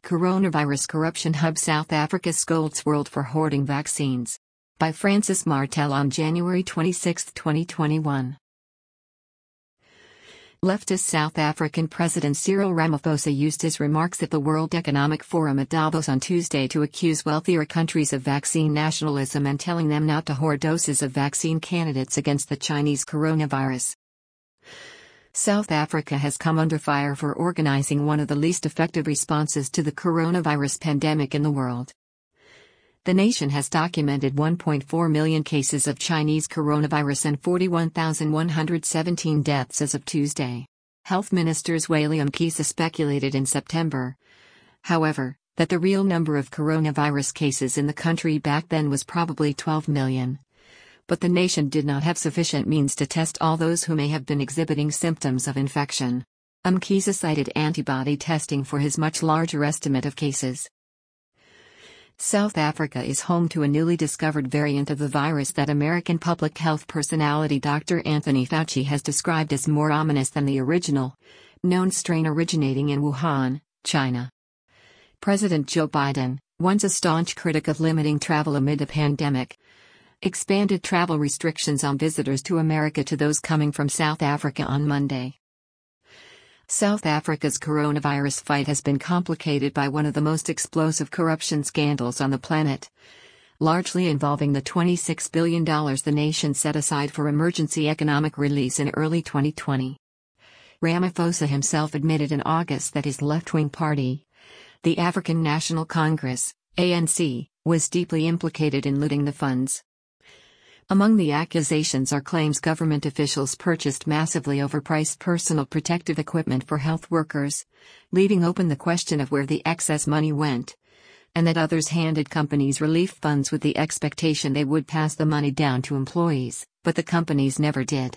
Coronavirus Corruption Hub South Africa Scolds World for Hoarding Vaccines. By Francis Martel on January 26, 2021. Leftist South African President Cyril Ramaphosa used his remarks at the World Economic Forum at Davos on Tuesday to accuse wealthier countries of vaccine nationalism and telling them not to hoard doses of vaccine candidates against the Chinese coronavirus. South Africa has come under fire for organizing one of the least effective responses to the coronavirus pandemic in the world. The nation has documented 1.4 million cases of Chinese coronavirus and 41,117 deaths as of Tuesday. Health Minister Zweli Mkhize speculated in September, however, that the real number of coronavirus cases in the country back then was probably 12 million. But the nation did not have sufficient means to test all those who may have been exhibiting symptoms of infection. Mkhize cited antibody testing for his much larger estimate of cases. South Africa is home to a newly discovered variant of the virus that American public health personality Dr. Anthony Fauci has described as more ominous than the original, known strain originating in Wuhan, China. President Joe Biden, once a staunch critic of limiting travel amid the pandemic, expanded travel restrictions on visitors to America to those coming from South Africa on Monday. South Africa's coronavirus fight has been complicated by one of the most explosive corruption scandals on the planet, largely involving the $26 billion the nation set aside for emergency economic release in early 2020. Ramaphosa himself admitted in August that his left-wing party, the African National Congress, ANC, was deeply implicated in looting the funds. Among the accusations are claims government officials purchased massively overpriced personal protective equipment for health workers, leaving open the question of where the excess money went, and that others handed companies relief funds with the expectation they would pass the money down to employees, but the companies never did.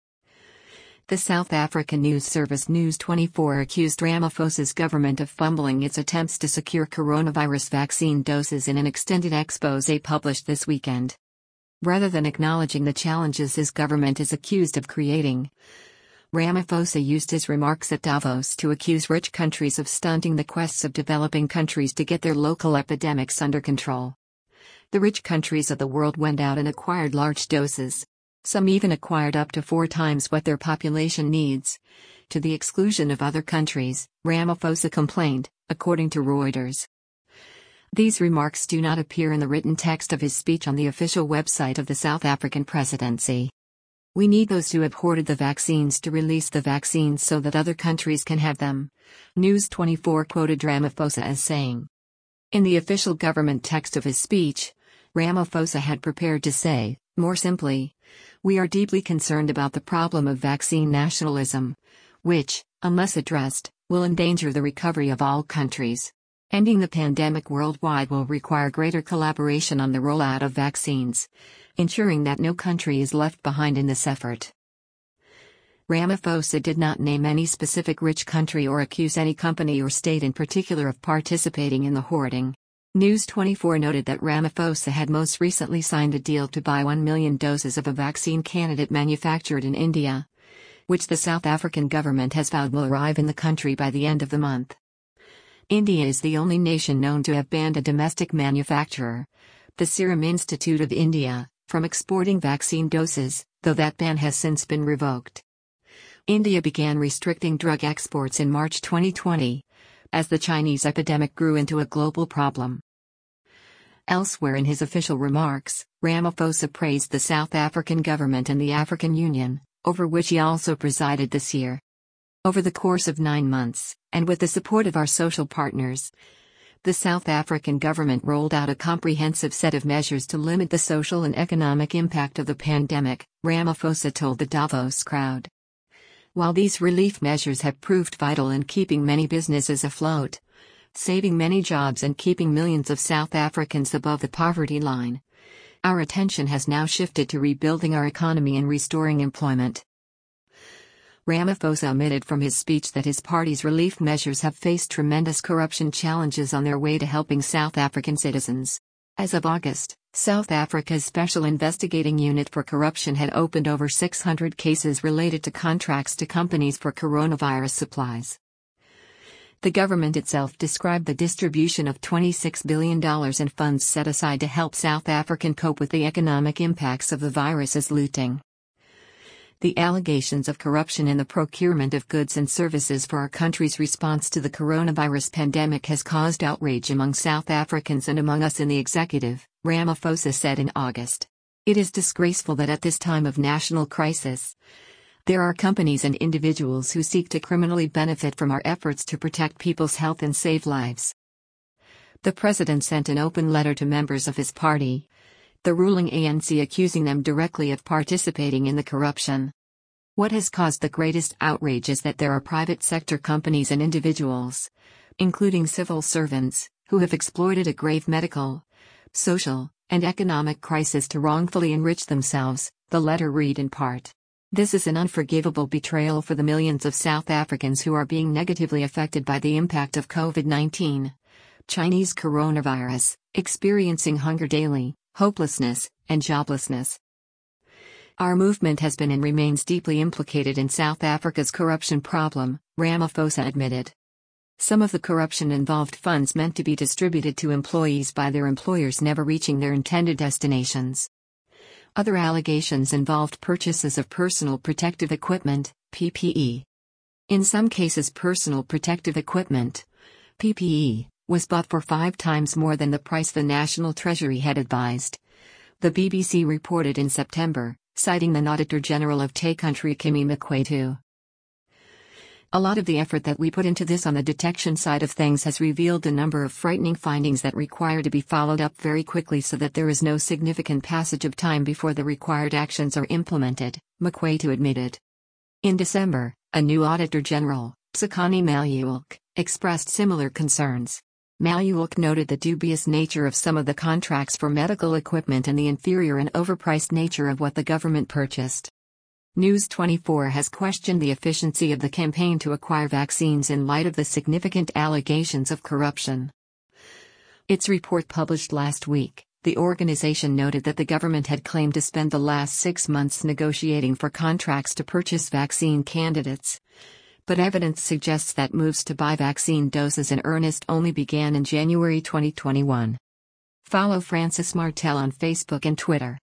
The South African news service News 24 accused Ramaphosa's government of fumbling its attempts to secure coronavirus vaccine doses in an extended exposé published this weekend. Rather than acknowledging the challenges his government is accused of creating, Ramaphosa used his remarks at Davos to accuse rich countries of stunting the quests of developing countries to get their local epidemics under control. The rich countries of the world went out and acquired large doses. Some even acquired up to 4 times what their population needs, to the exclusion of other countries, Ramaphosa complained, according to Reuters. These remarks do not appear in the written text of his speech on the official website of the South African presidency. We need those who have hoarded the vaccines to release the vaccines so that other countries can have them, News 24 quoted Ramaphosa as saying. In the official government text of his speech, Ramaphosa had prepared to say, more simply, we are deeply concerned about the problem of vaccine nationalism, which, unless addressed, will endanger the recovery of all countries. Ending the pandemic worldwide will require greater collaboration on the rollout of vaccines, ensuring that no country is left behind in this effort. Ramaphosa did not name any specific rich country or accuse any company or state in particular of participating in the hoarding. News 24 noted that Ramaphosa had most recently signed a deal to buy 1 million doses of a vaccine candidate manufactured in India, which the South African government has vowed will arrive in the country by the end of the month. India is the only nation known to have banned a domestic manufacturer, the Serum Institute of India, from exporting vaccine doses, though that ban has since been revoked. India began restricting drug exports in March 2020, as the Chinese epidemic grew into a global problem. Elsewhere in his official remarks, Ramaphosa praised the South African government and the African Union, over which he also presided this year. Over the course of 9 months, and with the support of our social partners, the South African government rolled out a comprehensive set of measures to limit the social and economic impact of the pandemic, Ramaphosa told the Davos crowd. While these relief measures have proved vital in keeping many businesses afloat, saving many jobs and keeping millions of South Africans above the poverty line, our attention has now shifted to rebuilding our economy and restoring employment. Ramaphosa omitted from his speech that his party's relief measures have faced tremendous corruption challenges on their way to helping South African citizens. As of August, South Africa's Special Investigating Unit for Corruption had opened over 600 cases related to contracts to companies for coronavirus supplies. The government itself described the distribution of $26 billion in funds set aside to help South Africa cope with the economic impacts of the virus as looting. The allegations of corruption in the procurement of goods and services for our country's response to the coronavirus pandemic has caused outrage among South Africans and among us in the executive, Ramaphosa said in August. It is disgraceful that at this time of national crisis, there are companies and individuals who seek to criminally benefit from our efforts to protect people's health and save lives. The president sent an open letter to members of his party, the ruling ANC, accusing them directly of participating in the corruption. What has caused the greatest outrage is that there are private sector companies and individuals, including civil servants, who have exploited a grave medical, social, and economic crisis to wrongfully enrich themselves, the letter read in part. This is an unforgivable betrayal for the millions of South Africans who are being negatively affected by the impact of COVID-19, Chinese coronavirus, experiencing hunger daily, hopelessness, and joblessness. Our movement has been and remains deeply implicated in South Africa's corruption problem, Ramaphosa admitted. Some of the corruption involved funds meant to be distributed to employees by their employers never reaching their intended destinations. Other allegations involved purchases of personal protective equipment, PPE. In some cases, personal protective equipment, PPE, was bought for 5 times more than the price the National Treasury had advised. The BBC reported in September, citing the Auditor General of TE country Kimi Mokwetu. A lot of the effort that we put into this on the detection side of things has revealed a number of frightening findings that require to be followed up very quickly so that there is no significant passage of time before the required actions are implemented, Mokwetu admitted. In December, a new Auditor General, Sekani Maluelke, expressed similar concerns. Maluelke noted the dubious nature of some of the contracts for medical equipment and the inferior and overpriced nature of what the government purchased. News 24 has questioned the efficiency of the campaign to acquire vaccines in light of the significant allegations of corruption. Its report published last week, the organization noted that the government had claimed to spend the last 6 months negotiating for contracts to purchase vaccine candidates. But evidence suggests that moves to buy vaccine doses in earnest only began in January 2021. Follow Francis Martel on Facebook and Twitter.